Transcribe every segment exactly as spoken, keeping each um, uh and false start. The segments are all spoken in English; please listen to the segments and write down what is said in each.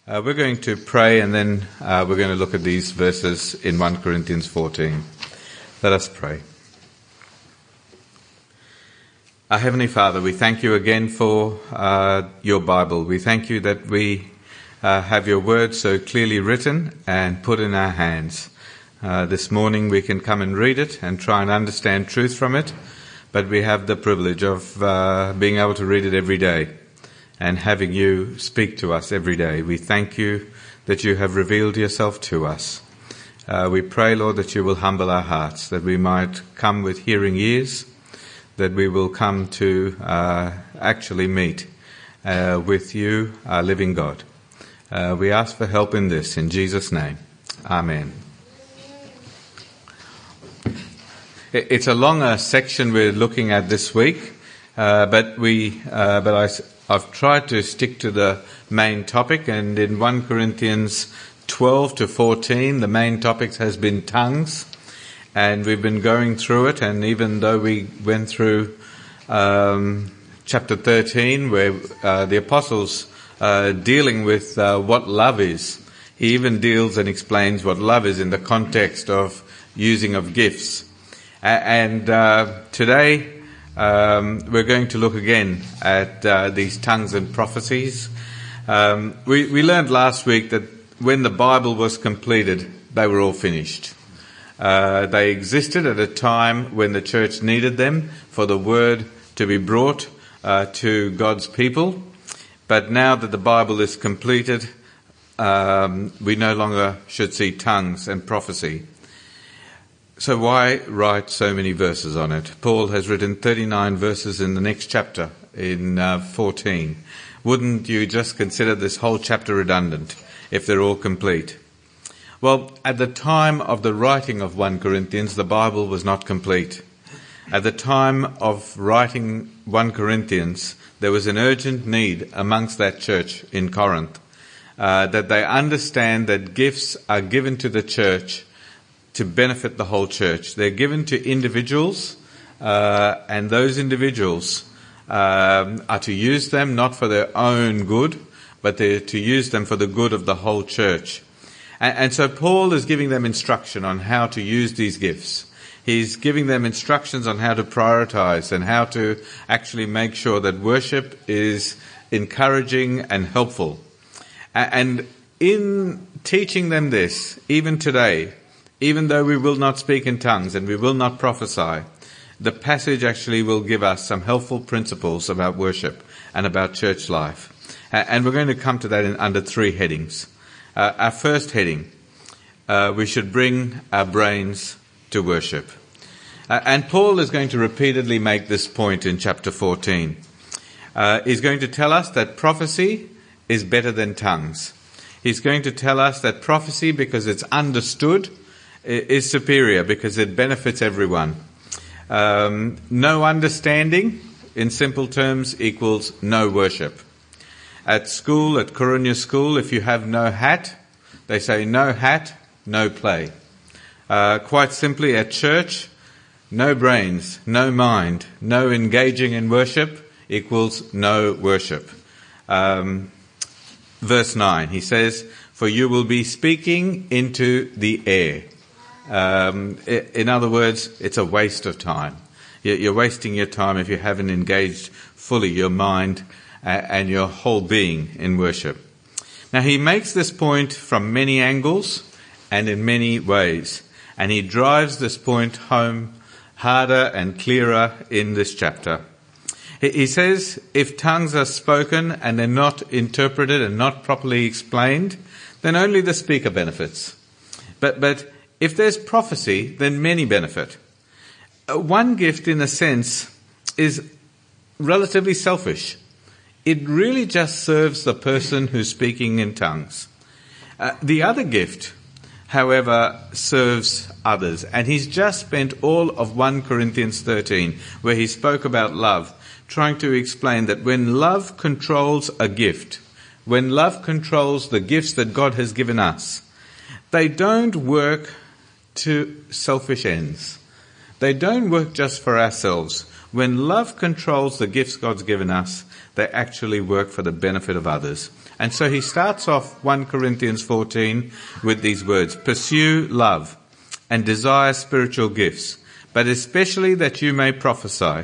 Uh, we're going to pray and then uh, we're going to look at these verses in First Corinthians fourteen. Let us pray. Our Heavenly Father, we thank you again for uh, your Bible. We thank you that we uh, have your word so clearly written and put in our hands. Uh, this morning we can come and read it and try and understand truth from it, but we have the privilege of uh, being able to read it every day and having you speak to us every day. We thank you that you have revealed yourself to us. Uh, we pray, Lord, that you will humble our hearts, that we might come with hearing ears, that we will come to uh, actually meet uh, with you, our living God. Uh, we ask for help in this, in Jesus' name. Amen. It's a longer section we're looking at this week, uh, but we, uh, but I. I've tried to stick to the main topic, and in First Corinthians twelve to fourteen, the main topic has been tongues, and we've been going through it, and even though we went through um, chapter thirteen, where uh, the apostles uh, dealing with uh, what love is, he even deals and explains what love is in the context of using of gifts. A- and uh, today, Um, we're going to look again at uh, these tongues and prophecies. Um, we, we learned last week that when the Bible was completed, they were all finished. Uh, they existed at a time when the church needed them for the word to be brought uh, to God's people. But now that the Bible is completed, um, we no longer should see tongues and prophecy. So why write so many verses on it? Paul has written thirty-nine verses in the next chapter, in uh, fourteen. Wouldn't you just consider this whole chapter redundant if they're all complete? Well, at the time of the writing of First Corinthians, the Bible was not complete. At the time of writing First Corinthians, there was an urgent need amongst that church in Corinth, uh, that they understand that gifts are given to the church to benefit the whole church. They're given to individuals, uh, and those individuals um, are to use them not for their own good, but they're to use them for the good of the whole church. And, and so Paul is giving them instruction on how to use these gifts. He's giving them instructions on how to prioritize and how to actually make sure that worship is encouraging and helpful. And in teaching them this, even today, even though we will not speak in tongues and we will not prophesy, the passage actually will give us some helpful principles about worship and about church life. And we're going to come to that in under three headings. Uh, our first heading, uh, we should bring our brains to worship. Uh, and Paul is going to repeatedly make this point in chapter fourteen. Uh, he's going to tell us that prophecy is better than tongues. He's going to tell us that prophecy, because it's understood, is superior because it benefits everyone. Um, no understanding, in simple terms, equals no worship. At school, at Corunya School, if you have no hat, they say no hat, no play. Uh, quite simply, at church, no brains, no mind, no engaging in worship equals no worship. Um, verse nine, he says, "For you will be speaking into the air." Um, in other words, it's a waste of time. You're wasting your time if you haven't engaged fully your mind and your whole being in worship. Now, he makes this point from many angles and in many ways, and he drives this point home harder and clearer in this chapter. He says, if tongues are spoken and they're not interpreted and not properly explained, then only the speaker benefits. But, but, If there's prophecy, then many benefit. One gift, in a sense, is relatively selfish. It really just serves the person who's speaking in tongues. Uh, the other gift, however, serves others. And he's just spent all of First Corinthians thirteen, where he spoke about love, trying to explain that when love controls a gift, when love controls the gifts that God has given us, they don't work to selfish ends. They don't work just for ourselves. When love controls the gifts God's given us, they actually work for the benefit of others. And so he starts off First Corinthians fourteen with these words, pursue love and desire spiritual gifts, but especially that you may prophesy.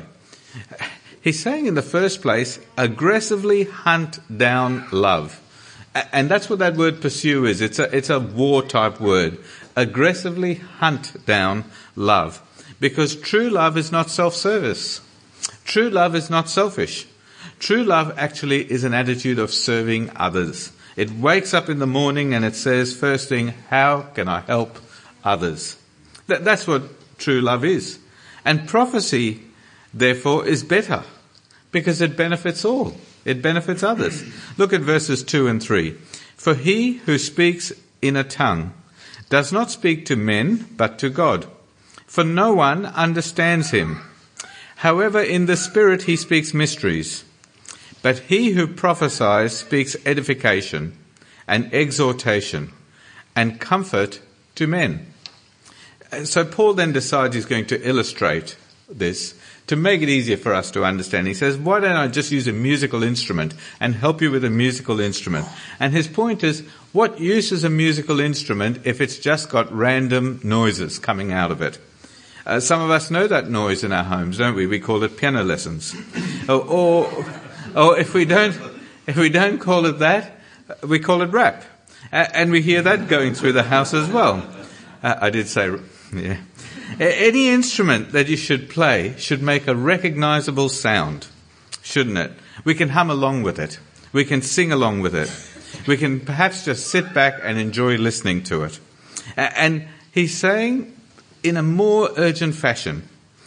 He's saying in the first place, aggressively hunt down love. And that's what that word pursue is. It's a, it's a war type word. Aggressively hunt down love. Because true love is not self-service. True love is not selfish. True love actually is an attitude of serving others. It wakes up in the morning and it says, first thing, how can I help others? That, that's what true love is. And prophecy, therefore, is better because it benefits all. It benefits others. Look at verses two and three. For he who speaks in a tongue does not speak to men, but to God. For no one understands him. However, in the Spirit he speaks mysteries. But he who prophesies speaks edification and exhortation and comfort to men. So Paul then decides he's going to illustrate this to make it easier for us to understand. He says, why don't I just use a musical instrument and help you with a musical instrument? And his point is, what use is a musical instrument if it's just got random noises coming out of it? Uh, some of us know that noise in our homes, don't we? We call it piano lessons. or, or, or if we don't, if we don't call it that, we call it rap. Uh, and we hear that going through the house as well. Uh, I did say, yeah. Any instrument that you should play should make a recognizable sound, shouldn't it? We can hum along with it. We can sing along with it. We can perhaps just sit back and enjoy listening to it. And he's saying in a more urgent fashion,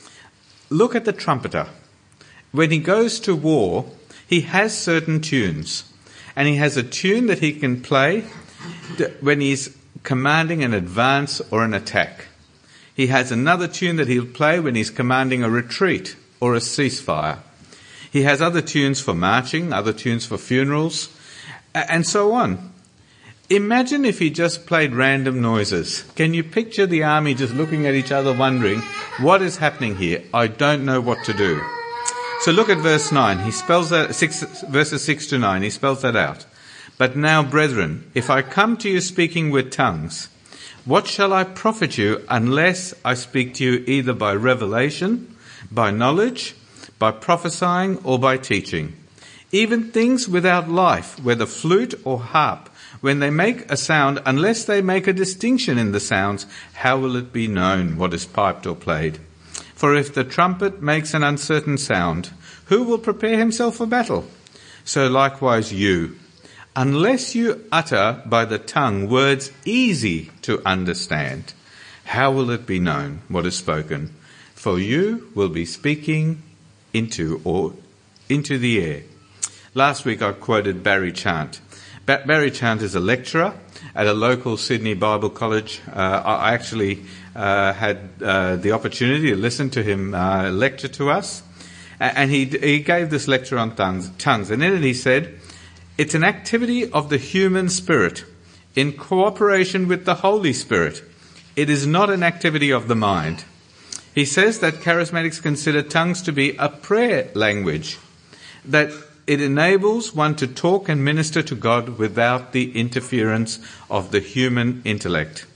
look at the trumpeter. When he goes to war, he has certain tunes. And he has a tune that he can play when he's commanding an advance or an attack. He has another tune that he'll play when he's commanding a retreat or a ceasefire. He has other tunes for marching, other tunes for funerals, and so on. Imagine if he just played random noises. Can you picture the army just looking at each other wondering, what is happening here? I don't know what to do. So look at verse nine. He spells that, six, verses six to nine, he spells that out. But now, brethren, if I come to you speaking with tongues, what shall I profit you unless I speak to you either by revelation, by knowledge, by prophesying, or by teaching? Even things without life, whether flute or harp, when they make a sound, unless they make a distinction in the sounds, how will it be known what is piped or played? For if the trumpet makes an uncertain sound, who will prepare himself for battle? So likewise you. Unless you utter by the tongue words easy to understand, how will it be known what is spoken? For you will be speaking into or into the air. Last week I quoted Barry Chant. Ba- Barry Chant is a lecturer at a local Sydney Bible college. Uh, I actually uh, had uh, the opportunity to listen to him uh, lecture to us, and he he gave this lecture on tongues. Tongues, and in it he said, it's an activity of the human spirit in cooperation with the Holy Spirit. It is not an activity of the mind. He says that charismatics consider tongues to be a prayer language, that it enables one to talk and minister to God without the interference of the human intellect.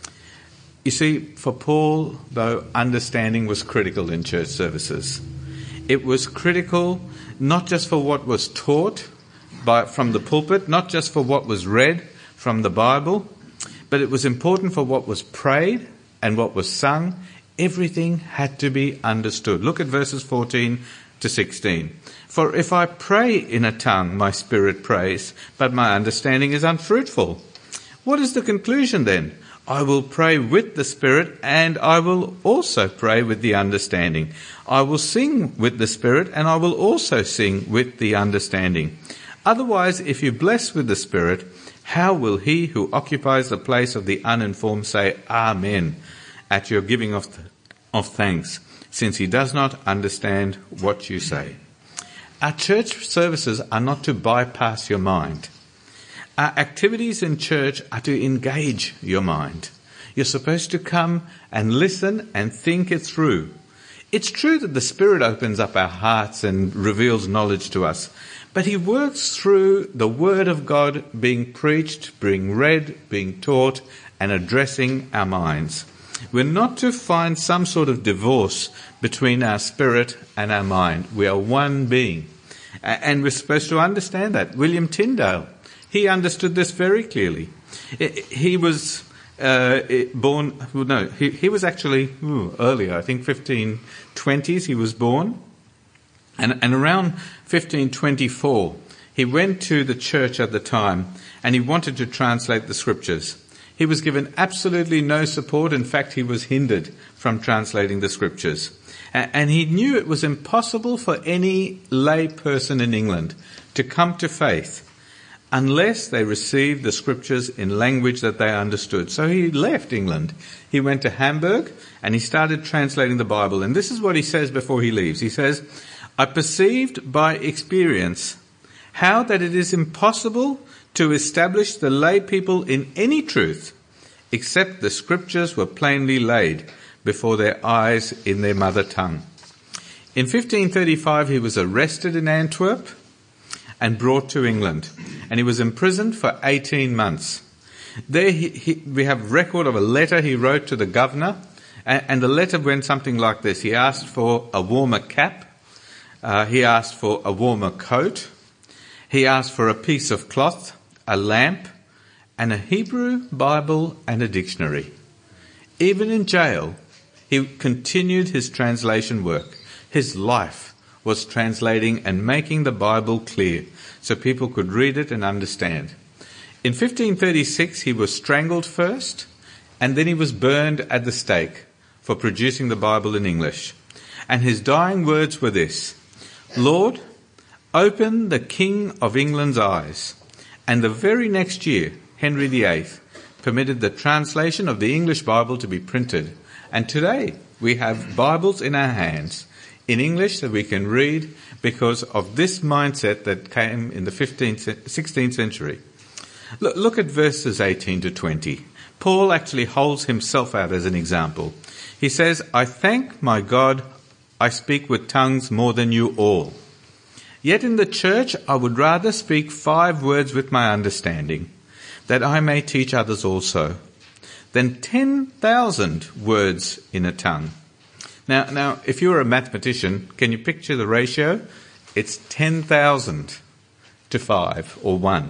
You see, for Paul, though, understanding was critical in church services. It was critical not just for what was taught, By, from the pulpit, not just for what was read from the Bible, but it was important for what was prayed and what was sung. Everything had to be understood. Look at verses fourteen to sixteen. For if I pray in a tongue, my spirit prays, but my understanding is unfruitful. What is the conclusion then? I will pray with the Spirit, and I will also pray with the understanding. I will sing with the Spirit, and I will also sing with the understanding. Otherwise, if you bless with the Spirit, how will he who occupies the place of the uninformed say Amen at your giving of, th- of thanks, since he does not understand what you say? Our church services are not to bypass your mind. Our activities in church are to engage your mind. You're supposed to come and listen and think it through. It's true that the Spirit opens up our hearts and reveals knowledge to us, But he works through the Word of God being preached, being read, being taught, and addressing our minds. We're not to find some sort of divorce between our spirit and our mind. We are one being. And we're supposed to understand that. William Tyndale, he understood this very clearly. He was uh, born, well, no, he, he was actually ooh, earlier, I think fifteen twenties he was born. And, and around fifteen twenty-four, he went to the church at the time and he wanted to translate the scriptures. He was given absolutely no support. In fact, he was hindered from translating the scriptures. And he knew it was impossible for any lay person in England to come to faith unless they received the scriptures in language that they understood. So he left England. He went to Hamburg and he started translating the Bible. And this is what he says before he leaves. He says, "I perceived by experience how that it is impossible to establish the lay people in any truth except the scriptures were plainly laid before their eyes in their mother tongue." In fifteen thirty-five, he was arrested in Antwerp and brought to England, and he was imprisoned for eighteen months. There he, he, we have record of a letter he wrote to the governor, and, and the letter went something like this. He asked for a warmer cap, uh, he asked for a warmer coat, he asked for a piece of cloth, a lamp, and a Hebrew Bible and a dictionary. Even in jail, he continued his translation work. His life was translating and making the Bible clear so people could read it and understand. In fifteen thirty-six, he was strangled first, and then he was burned at the stake for producing the Bible in English. And his dying words were this: "Lord, open the King of England's eyes." And the very next year, Henry the Eighth permitted the translation of the English Bible to be printed. And today we have Bibles in our hands in English that we can read because of this mindset that came in the fifteenth, sixteenth century. Look, look at verses eighteen to twenty. Paul actually holds himself out as an example. He says, "I thank my God I speak with tongues more than you all. Yet in the church I would rather speak five words with my understanding, that I may teach others also, than ten thousand words in a tongue." Now, now, if you're a mathematician, can you picture the ratio? It's ten thousand to five or one.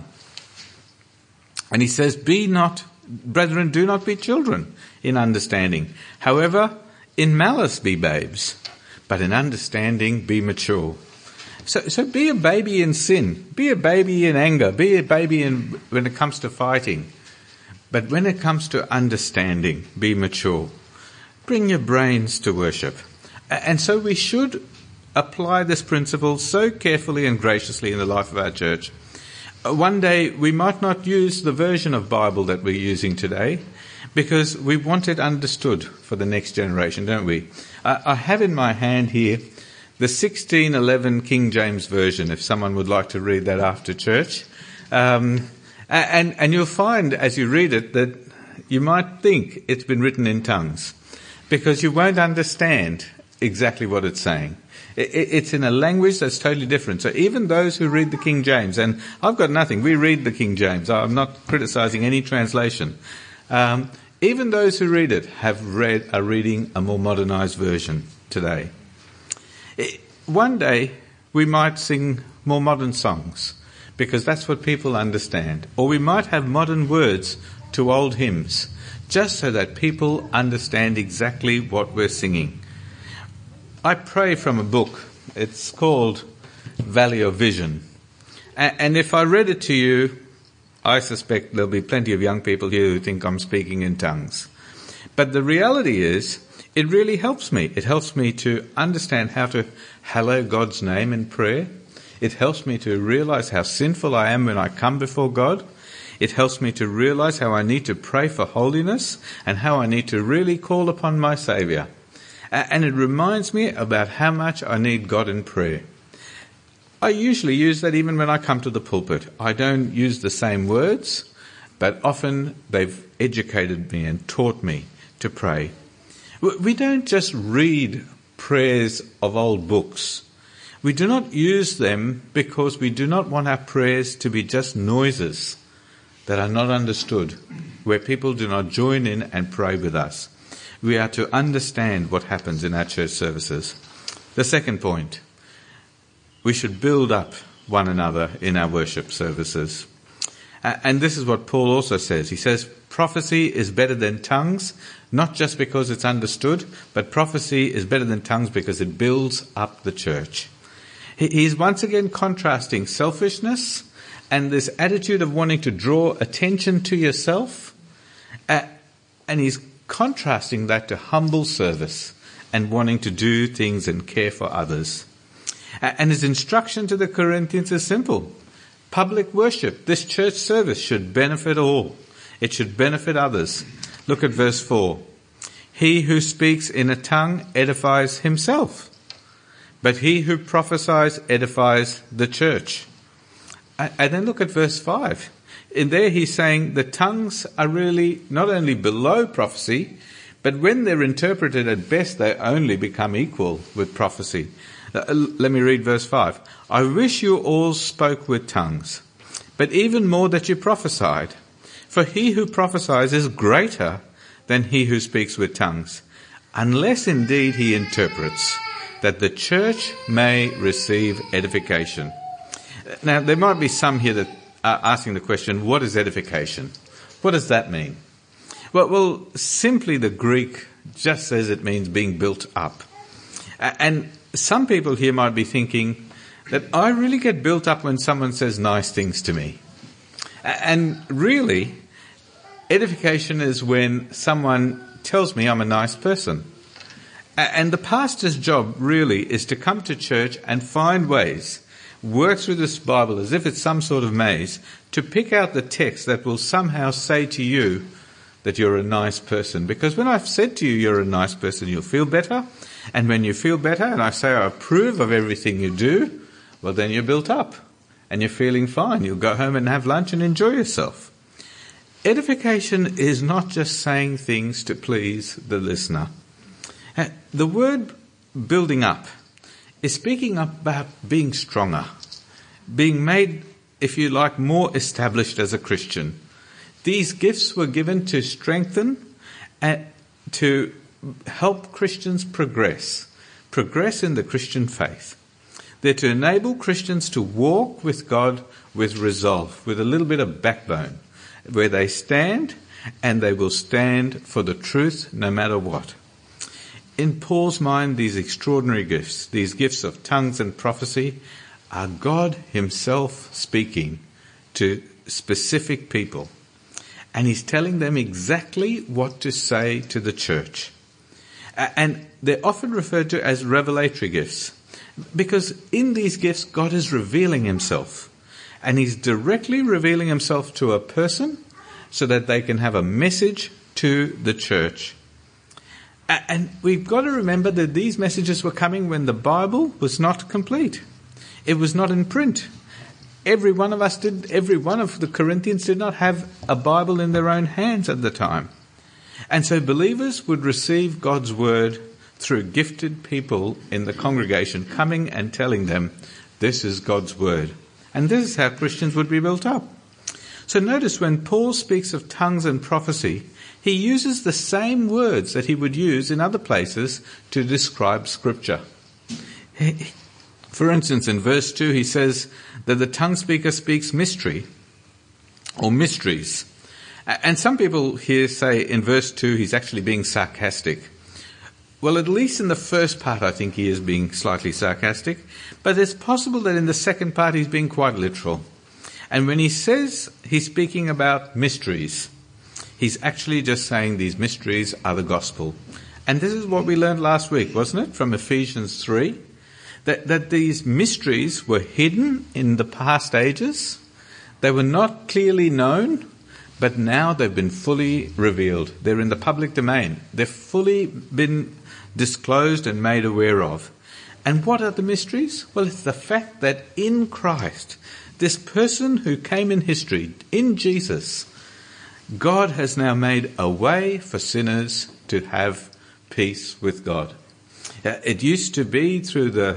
And he says, "Be not, brethren, do not be children in understanding. However, in malice be babes, but in understanding be mature." So, so be a baby in sin, be a baby in anger, be a baby in when it comes to fighting. But when it comes to understanding, be mature. Bring your brains to worship. And so we should apply this principle so carefully and graciously in the life of our church. One day we might not use the version of Bible that we're using today because we want it understood for the next generation, don't we? I have in my hand here the sixteen eleven King James Version, if someone would like to read that after church. Um, and, and you'll find as you read it that you might think it's been written in tongues because you won't understand exactly what it's saying. It, it's in a language that's totally different. So even those who read the King James, and I've got nothing, we read the King James. I'm not criticizing any translation. Um, even those who read it have read, are reading a more modernized version today. It, one day we might sing more modern songs because that's what people understand. Or we might have modern words to old hymns just so that people understand exactly what we're singing. I pray from a book. It's called Valley of Vision. And if I read it to you, I suspect there'll be plenty of young people here who think I'm speaking in tongues. But the reality is, it really helps me. It helps me to understand how to hallow God's name in prayer. It helps me to realize how sinful I am when I come before God. It helps me to realize how I need to pray for holiness and how I need to really call upon my Saviour. And it reminds me about how much I need God in prayer. I usually use that even when I come to the pulpit. I don't use the same words, but often they've educated me and taught me to pray. We don't just read prayers of old books. We do not use them because we do not want our prayers to be just noises that are not understood, where people do not join in and pray with us. We are to understand what happens in our church services. The second point, we should build up one another in our worship services. And this is what Paul also says. He says, prophecy is better than tongues, not just because it's understood, but prophecy is better than tongues because it builds up the church. He's once again contrasting selfishness and this attitude of wanting to draw attention to yourself. Uh, and he's contrasting that to humble service and wanting to do things and care for others. Uh, and his instruction to the Corinthians is simple. Public worship, this church service should benefit all. It should benefit others. Look at verse four. He who speaks in a tongue edifies himself, but he who prophesies edifies the church. And then look at verse five. In there he's saying the tongues are really not only below prophecy, but when they're interpreted at best, they only become equal with prophecy. Let me read verse five. I wish you all spoke with tongues, but even more that you prophesied. For he who prophesies is greater than he who speaks with tongues, unless indeed he interprets, that the church may receive edification. Now, there might be some here that are asking the question, what is edification? What does that mean? Well, well, simply the Greek just says it means being built up. And some people here might be thinking that I really get built up when someone says nice things to me. And really, edification is when someone tells me I'm a nice person. And the pastor's job really is to come to church and find ways, work through this Bible as if it's some sort of maze, to pick out the text that will somehow say to you that you're a nice person. Because when I've said to you you're a nice person, you'll feel better. And when you feel better and I say I approve of everything you do, well then you're built up and you're feeling fine. You'll go home and have lunch and enjoy yourself. Edification is not just saying things to please the listener. The word building up is speaking about being stronger, being made, if you like, more established as a Christian. These gifts were given to strengthen and to help Christians progress, progress in the Christian faith. They're to enable Christians to walk with God with resolve, with a little bit of backbone, where they stand and they will stand for the truth no matter what. In Paul's mind, these extraordinary gifts, these gifts of tongues and prophecy, are God himself speaking to specific people. And he's telling them exactly what to say to the church. And they're often referred to as revelatory gifts, because in these gifts, God is revealing himself. And he's directly revealing himself to a person so that they can have a message to the church. And we've got to remember that these messages were coming when the Bible was not complete. It was not in print. Every one of us did, every one of the Corinthians did not have a Bible in their own hands at the time. And so believers would receive God's word through gifted people in the congregation coming and telling them, this is God's word. And this is how Christians would be built up. So notice when Paul speaks of tongues and prophecy, he uses the same words that he would use in other places to describe Scripture. For instance, in verse two, he says that the tongue speaker speaks mystery or mysteries. And some people here say in verse two he's actually being sarcastic. Well, at least in the first part I think he is being slightly sarcastic, but it's possible that in the second part he's being quite literal. And when he says he's speaking about mysteries, he's actually just saying these mysteries are the gospel. And this is what we learned last week, wasn't it, from Ephesians three? That, that these mysteries were hidden in the past ages. They were not clearly known, but now they've been fully revealed. They're in the public domain. They've fully been disclosed and made aware of. And what are the mysteries? Well, it's the fact that in Christ, this person who came in history, in Jesus, God has now made a way for sinners to have peace with God. It used to be through the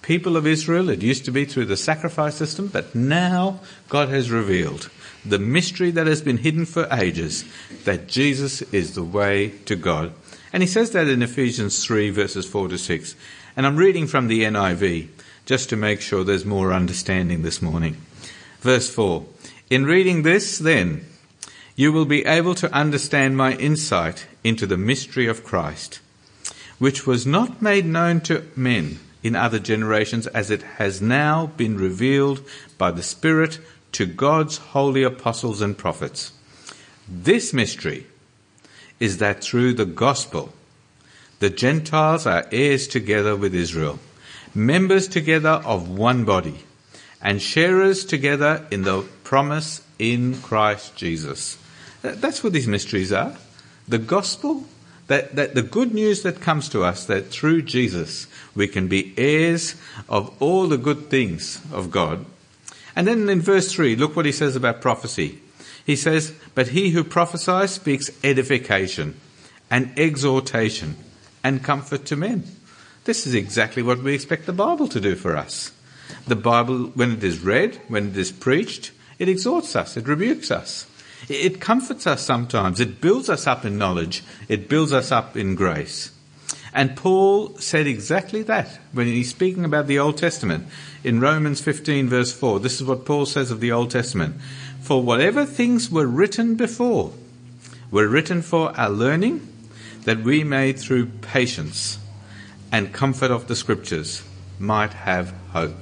people of Israel. It used to be through the sacrifice system, but now God has revealed the mystery that has been hidden for ages, that Jesus is the way to God. And he says that in Ephesians three, verses four to six. And I'm reading from the N I V, just to make sure there's more understanding this morning. Verse four, in reading this, then, you will be able to understand my insight into the mystery of Christ, which was not made known to men in other generations, as it has now been revealed by the Spirit to God's holy apostles and prophets. This mystery is that through the gospel, the Gentiles are heirs together with Israel, members together of one body, and sharers together in the promise in Christ Jesus. That's what these mysteries are. The gospel, that, that the good news that comes to us, that through Jesus we can be heirs of all the good things of God. And then in verse three, look what he says about prophecy. He says, but he who prophesies speaks edification and exhortation and comfort to men. This is exactly what we expect the Bible to do for us. The Bible, when it is read, when it is preached, it exhorts us, it rebukes us. It comforts us sometimes. It builds us up in knowledge. It builds us up in grace. And Paul said exactly that when he's speaking about the Old Testament. In Romans fifteen, verse four, this is what Paul says of the Old Testament. For whatever things were written before were written for our learning, that we may through patience and comfort of the Scriptures might have hope.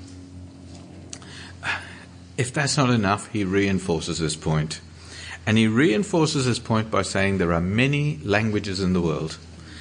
If that's not enough, he reinforces his point. And he reinforces his point by saying there are many languages in the world.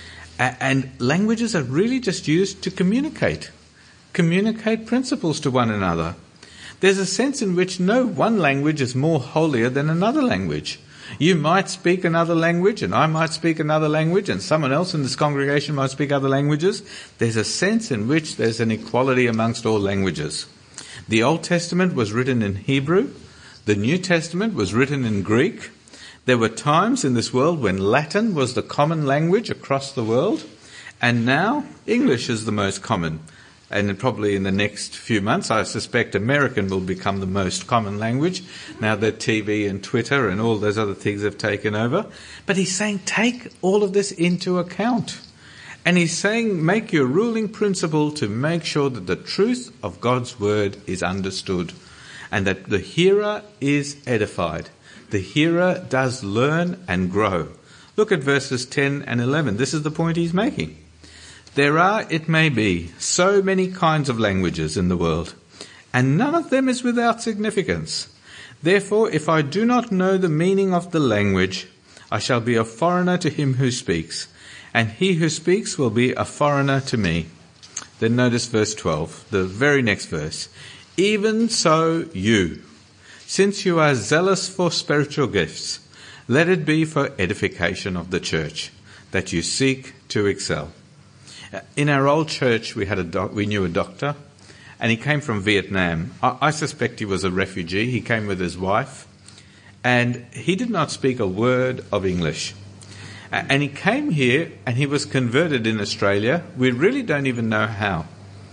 And languages are really just used to communicate, communicate principles to one another. There's a sense in which no one language is more holier than another language. You might speak another language, and I might speak another language, and someone else in this congregation might speak other languages. There's a sense in which there's an equality amongst all languages. The Old Testament was written in Hebrew. The New Testament was written in Greek. There were times in this world when Latin was the common language across the world, and now English is the most common. And probably in the next few months, I suspect American will become the most common language, now that T V and Twitter and all those other things have taken over. But he's saying take all of this into account. And he's saying make your ruling principle to make sure that the truth of God's word is understood and that the hearer is edified. The hearer does learn and grow. Look at verses ten and eleven. This is the point he's making. There are, it may be, so many kinds of languages in the world, and none of them is without significance. Therefore, if I do not know the meaning of the language, I shall be a foreigner to him who speaks, and he who speaks will be a foreigner to me. Then notice verse twelve, the very next verse. Even so you, since you are zealous for spiritual gifts, let it be for edification of the church, that you seek to excel. In our old church, we had a doc- we knew a doctor, and he came from Vietnam. I-, I suspect he was a refugee. He came with his wife, and he did not speak a word of English. Uh, and he came here, and he was converted in Australia. We really don't even know how.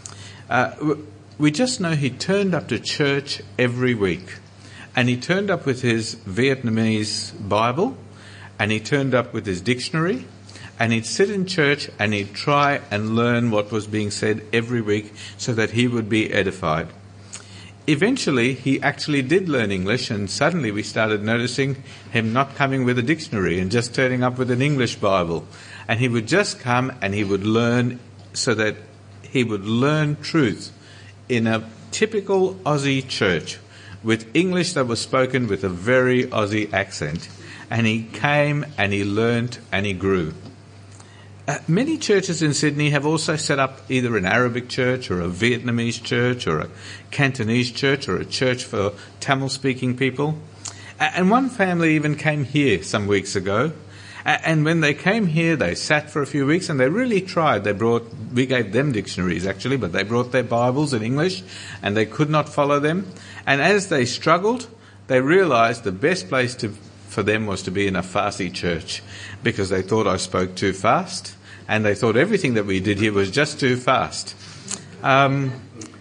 Uh, we just know he turned up to church every week, and he turned up with his Vietnamese Bible, and he turned up with his dictionary, and he'd sit in church and he'd try and learn what was being said every week so that he would be edified. Eventually, he actually did learn English, and suddenly we started noticing him not coming with a dictionary and just turning up with an English Bible. And he would just come and he would learn so that he would learn truth in a typical Aussie church with English that was spoken with a very Aussie accent. And he came and he learnt and he grew. Uh, many churches in Sydney have also set up either an Arabic church or a Vietnamese church or a Cantonese church or a church for Tamil-speaking people. Uh, and one family even came here some weeks ago. Uh, and when they came here, they sat for a few weeks and they really tried. They brought, we gave them dictionaries actually, but they brought their Bibles in English and they could not follow them. And as they struggled, they realised the best place to for them was to be in a Farsi church, because they thought I spoke too fast and they thought everything that we did here was just too fast. Um,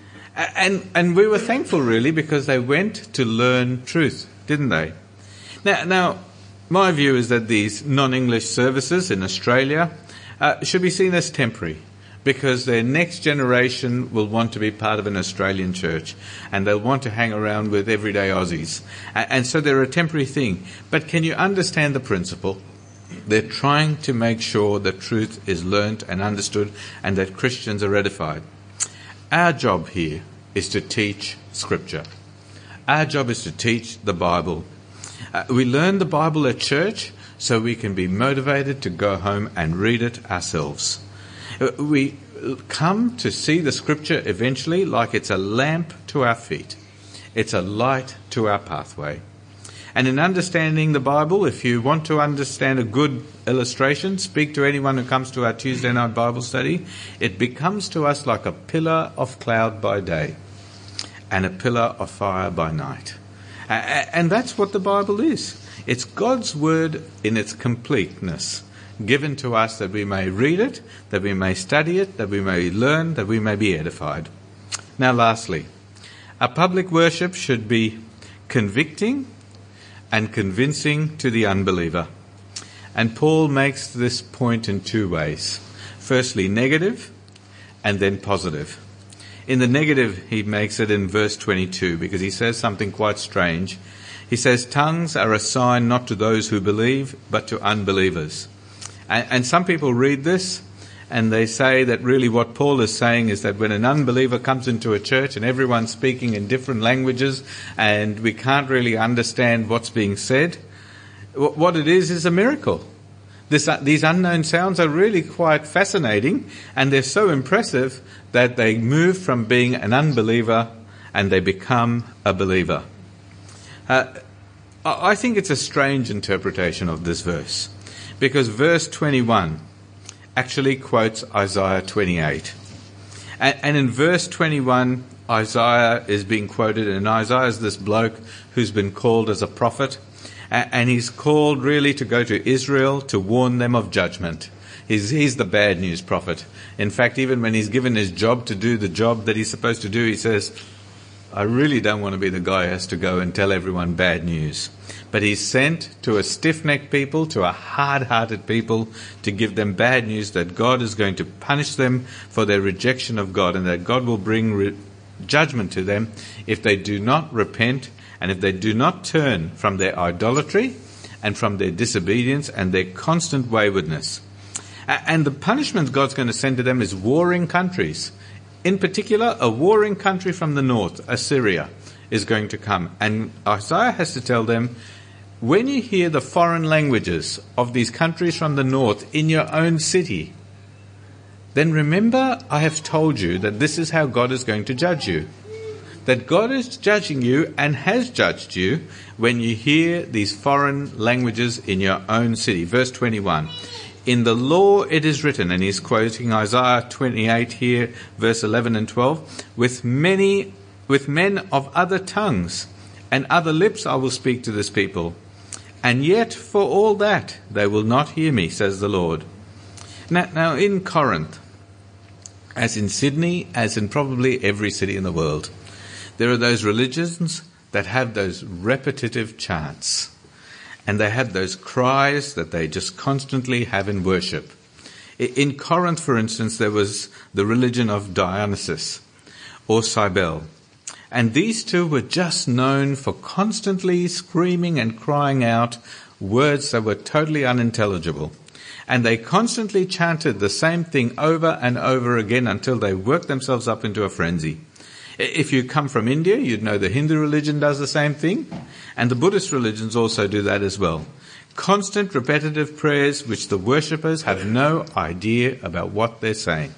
and, and we were thankful, really, because they went to learn truth, didn't they? Now, now my view is that these non-English services in Australia uh, should be seen as temporary, because their next generation will want to be part of an Australian church, and they'll want to hang around with everyday Aussies. And so they're a temporary thing. But can you understand the principle? They're trying to make sure that truth is learnt and understood and that Christians are edified. Our job here is to teach Scripture. Our job is to teach the Bible. Uh, we learn the Bible at church so we can be motivated to go home and read it ourselves. Uh, we come to see the Scripture eventually like it's a lamp to our feet. It's a light to our pathway. And in understanding the Bible, if you want to understand a good illustration, speak to anyone who comes to our Tuesday night Bible study. It becomes to us like a pillar of cloud by day and a pillar of fire by night. And that's what the Bible is. It's God's word in its completeness, given to us that we may read it, that we may study it, that we may learn, that we may be edified. Now, lastly, our public worship should be convicting and convincing to the unbeliever. And Paul makes this point in two ways. Firstly, negative, and then positive. In the negative, he makes it in verse twenty-two, because he says something quite strange. He says, tongues are a sign not to those who believe, but to unbelievers. And, and some people read this, and they say that really what Paul is saying is that when an unbeliever comes into a church and everyone's speaking in different languages and we can't really understand what's being said, what it is is a miracle. This, uh, these unknown sounds are really quite fascinating, and they're so impressive that they move from being an unbeliever and they become a believer. Uh, I think it's a strange interpretation of this verse, because verse twenty-one actually quotes Isaiah twenty-eight. And, and in verse twenty-one, Isaiah is being quoted, and Isaiah is this bloke who's been called as a prophet, and, and he's called really to go to Israel to warn them of judgment. He's, he's the bad news prophet. In fact, even when he's given his job to do the job that he's supposed to do, he says, I really don't want to be the guy who has to go and tell everyone bad news. But he's sent to a stiff-necked people, to a hard-hearted people, to give them bad news that God is going to punish them for their rejection of God, and that God will bring re- judgment to them if they do not repent and if they do not turn from their idolatry and from their disobedience and their constant waywardness. And the punishment God's going to send to them is warring countries. In particular, a warring country from the north, Assyria, is going to come. And Isaiah has to tell them, when you hear the foreign languages of these countries from the north in your own city, then remember I have told you that this is how God is going to judge you. That God is judging you and has judged you when you hear these foreign languages in your own city. Verse twenty-one. In the law it is written, and he's quoting Isaiah twenty-eight here, verse eleven and twelve, with many, with men of other tongues and other lips I will speak to this people. And yet for all that they will not hear me, says the Lord. Now, now in Corinth, as in Sydney, as in probably every city in the world, there are those religions that have those repetitive chants. And they have those cries that they just constantly have in worship. In Corinth, for instance, there was the religion of Dionysus or Cybele. And these two were just known for constantly screaming and crying out words that were totally unintelligible. And they constantly chanted the same thing over and over again until they worked themselves up into a frenzy. If you come from India, you'd know the Hindu religion does the same thing, and the Buddhist religions also do that as well. Constant repetitive prayers which the worshippers have no idea about what they're saying.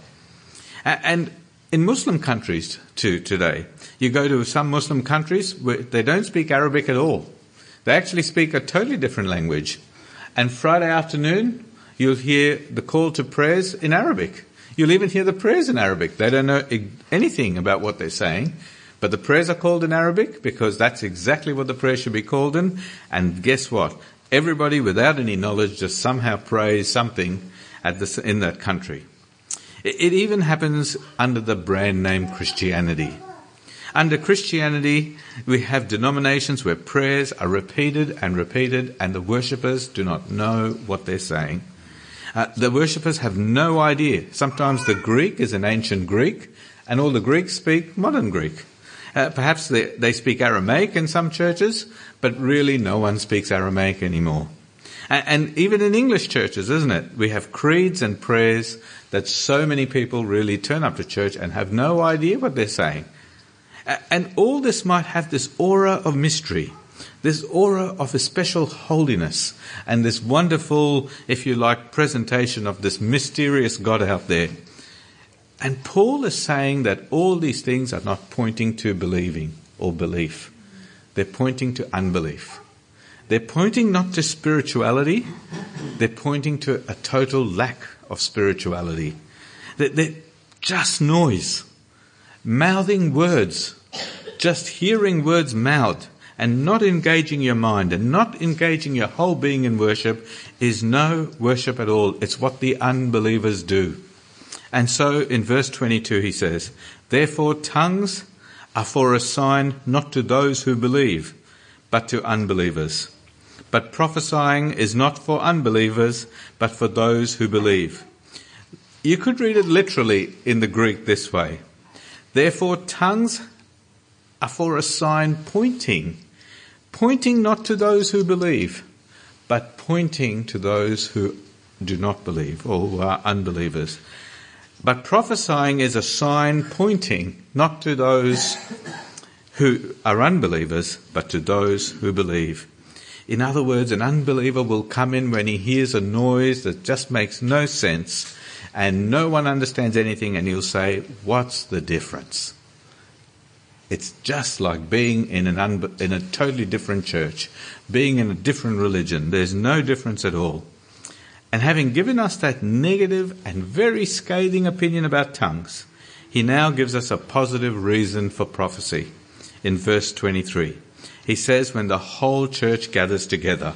And in Muslim countries too today, you go to some Muslim countries where they don't speak Arabic at all. They actually speak a totally different language. And Friday afternoon, you'll hear the call to prayers in Arabic. You'll even hear the prayers in Arabic. They don't know anything about what they're saying, but the prayers are called in Arabic because that's exactly what the prayer should be called in. And guess what? Everybody without any knowledge just somehow prays something at this, in that country. It, it even happens under the brand name Christianity. Under Christianity, we have denominations where prayers are repeated and repeated and the worshippers do not know what they're saying. Uh, the worshippers have no idea. Sometimes the Greek is an ancient Greek and all the Greeks speak modern Greek. Uh, perhaps they, they speak Aramaic in some churches, but really no one speaks Aramaic anymore. And, and even in English churches, isn't it? We have creeds and prayers that so many people really turn up to church and have no idea what they're saying. And all this might have this aura of mystery, this aura of a special holiness, and this wonderful, if you like, presentation of this mysterious God out there. And Paul is saying that all these things are not pointing to believing or belief. They're pointing to unbelief. They're pointing not to spirituality, they're pointing to a total lack of spirituality. They're, they're just noise. Mouthing words, just hearing words mouthed and not engaging your mind and not engaging your whole being in worship is no worship at all. It's what the unbelievers do. And so in verse twenty-two he says, therefore tongues are for a sign not to those who believe, but to unbelievers. But prophesying is not for unbelievers, but for those who believe. You could read it literally in the Greek this way. Therefore, tongues are for a sign pointing, pointing not to those who believe, but pointing to those who do not believe or who are unbelievers. But prophesying is a sign pointing not to those who are unbelievers, but to those who believe. In other words, an unbeliever will come in when he hears a noise that just makes no sense, and no one understands anything, and he'll say, what's the difference? It's just like being in an un- in a totally different church, being in a different religion. There's no difference at all. And having given us that negative and very scathing opinion about tongues, he now gives us a positive reason for prophecy. In verse twenty-three, he says when the whole church gathers together,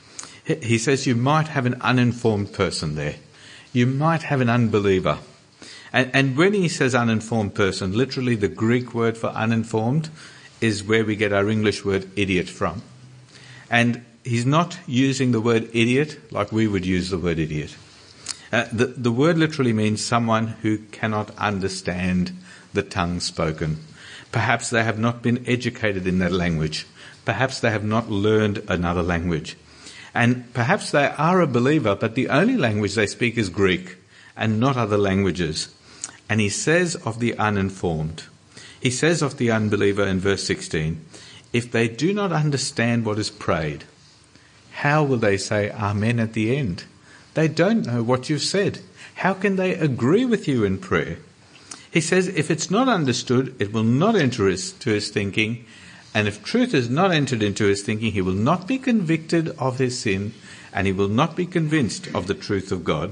he says you might have an uninformed person there. You might have an unbeliever. And, and when he says uninformed person, literally the Greek word for uninformed is where we get our English word idiot from. And he's not using the word idiot like we would use the word idiot. Uh, the, the word literally means someone who cannot understand the tongue spoken. Perhaps they have not been educated in that language. Perhaps they have not learned another language. And perhaps they are a believer, but the only language they speak is Greek and not other languages. And he says of the uninformed, he says of the unbeliever in verse sixteen, if they do not understand what is prayed, how will they say Amen at the end? They don't know what you've said. How can they agree with you in prayer? He says if it's not understood, it will not enter his, to his thinking. And if truth is not entered into his thinking, he will not be convicted of his sin, and he will not be convinced of the truth of God.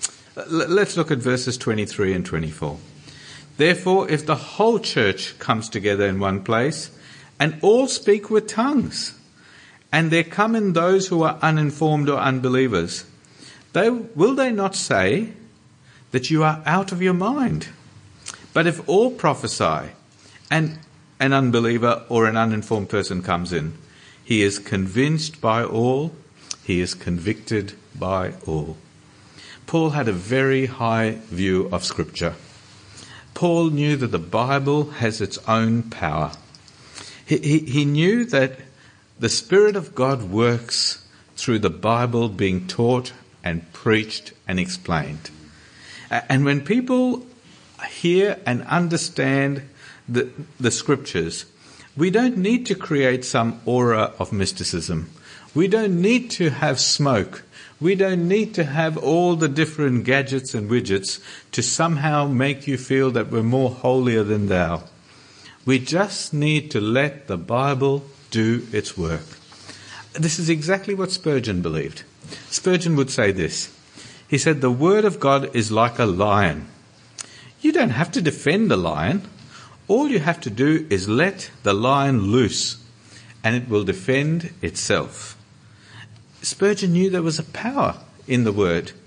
Let's look at verses twenty-three and twenty-four. Therefore, if the whole church comes together in one place, and all speak with tongues, and there come in those who are uninformed or unbelievers, they, will they not say that you are out of your mind? But if all prophesy, and an unbeliever or an uninformed person comes in, he is convinced by all, he is convicted by all. Paul had a very high view of Scripture. Paul knew that the Bible has its own power. He, he, he knew that the Spirit of God works through the Bible being taught and preached and explained. And when people hear and understand the, the Scriptures, we don't need to create some aura of mysticism. We don't need to have smoke. We don't need to have all the different gadgets and widgets to somehow make you feel that we're more holier than thou. We just need to let the Bible do its work. This is exactly what Spurgeon believed. Spurgeon would say this. He said, the Word of God is like a lion. You don't have to defend the lion. All you have to do is let the lion loose, and it will defend itself. Spurgeon knew there was a power in the Word.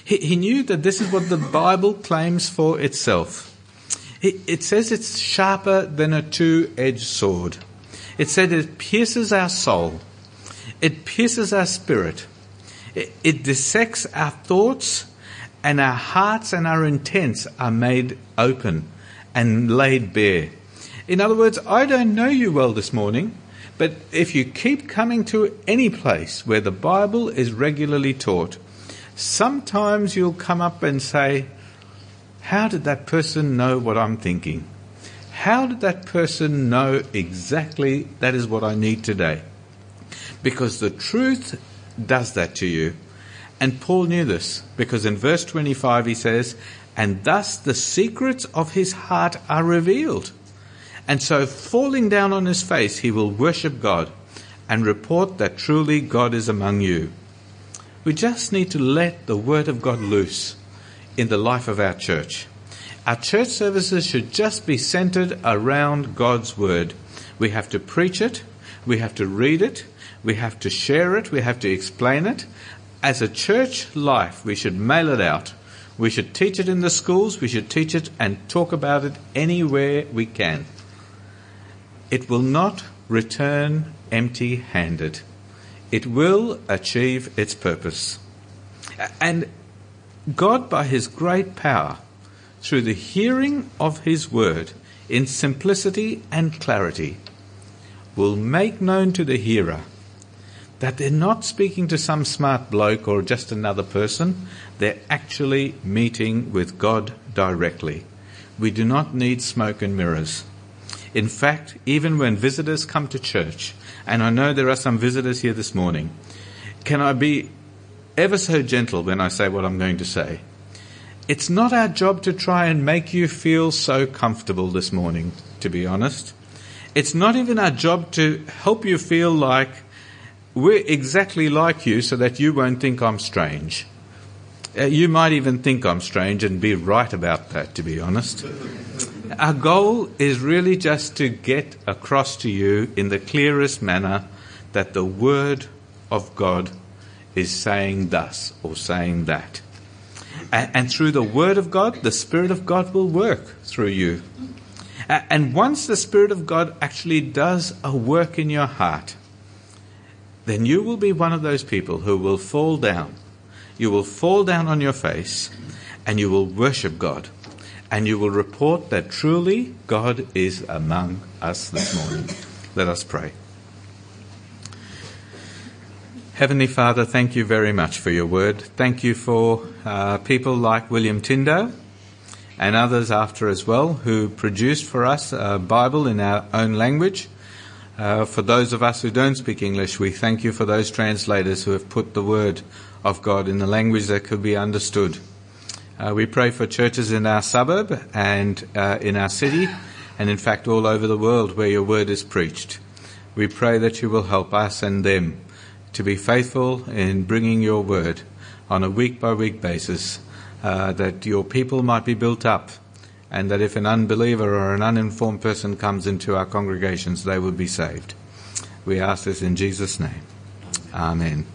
He, he knew that this is what the Bible claims for itself. It, it says it's sharper than a two-edged sword. It said it pierces our soul. It pierces our spirit. It, it dissects our thoughts, and our hearts and our intents are made open and laid bare. In other words, I don't know you well this morning, but if you keep coming to any place where the Bible is regularly taught, sometimes you'll come up and say, how did that person know what I'm thinking? How did that person know exactly that is what I need today? Because the truth does that to you. And Paul knew this, because in verse twenty-five he says, and thus the secrets of his heart are revealed. And so falling down on his face, he will worship God and report that truly God is among you. We just need to let the word of God loose in the life of our church. Our church services should just be centered around God's word. We have to preach it. We have to read it. We have to share it. We have to explain it. As a church life, we should mail it out. We should teach it in the schools. We should teach it and talk about it anywhere we can. It will not return empty-handed. It will achieve its purpose. And God, by his great power, through the hearing of his word in simplicity and clarity, will make known to the hearer that they're not speaking to some smart bloke or just another person. They're actually meeting with God directly. We do not need smoke and mirrors. In fact, even when visitors come to church, and I know there are some visitors here this morning, can I be ever so gentle when I say what I'm going to say? It's not our job to try and make you feel so comfortable this morning, to be honest. It's not even our job to help you feel like we're exactly like you so that you won't think I'm strange. Uh, you might even think I'm strange and be right about that, to be honest. Our goal is really just to get across to you in the clearest manner that the Word of God is saying thus or saying that. And, and through the Word of God, the Spirit of God will work through you. And once the Spirit of God actually does a work in your heart, then you will be one of those people who will fall down. You will fall down on your face and you will worship God. And you will report that truly God is among us this morning. Let us pray. Heavenly Father, thank you very much for your word. Thank you for uh, people like William Tyndale and others after as well who produced for us a Bible in our own language. Uh, for those of us who don't speak English, we thank you for those translators who have put the word of God in the language that could be understood. Uh, we pray for churches in our suburb and uh, in our city and in fact all over the world where your word is preached. We pray that you will help us and them to be faithful in bringing your word on a week by week basis, uh, that your people might be built up, and that if an unbeliever or an uninformed person comes into our congregations, they will be saved. We ask this in Jesus' name. Amen.